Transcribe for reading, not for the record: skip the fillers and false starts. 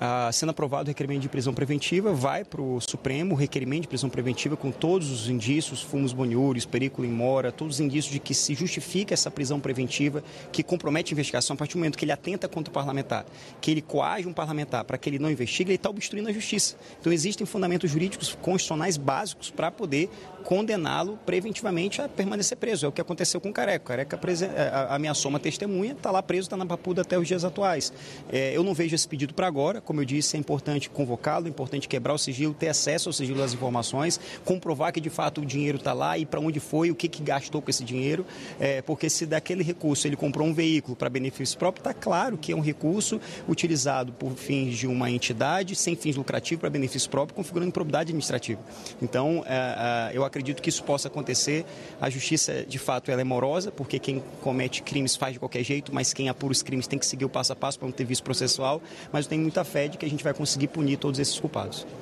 Sendo aprovado o requerimento de prisão preventiva, vai para o Supremo o requerimento de prisão preventiva com todos os indícios, fumus boniúris, periculum in mora, todos os indícios de que se justifica essa prisão preventiva, que compromete a investigação a partir do momento que ele atenta contra o parlamentar, que ele coage um parlamentar para que ele não investigue, ele está obstruindo a justiça. Então existem fundamentos jurídicos constitucionais básicos para poder condená-lo preventivamente a permanecer preso. É o que aconteceu com o Careca. O Careca ameaçou uma testemunha, está lá preso, está na papuda até os dias atuais. Eu não vejo esse pedido para agora. Como eu disse, é importante convocá-lo, é importante quebrar o sigilo, ter acesso ao sigilo das informações, comprovar que de fato o dinheiro está lá e para onde foi, o que gastou com esse dinheiro, porque se daquele recurso ele comprou um veículo para benefício próprio, está claro que é um recurso utilizado por fins de uma entidade, sem fins lucrativos para benefício próprio, configurando improbidade administrativa. Então, eu acredito que isso possa acontecer. A justiça, de fato, ela é morosa, porque quem comete crimes faz de qualquer jeito, mas quem apura os crimes tem que seguir o passo a passo para não ter vício processual, mas eu tenho muita fé de que a gente vai conseguir punir todos esses culpados.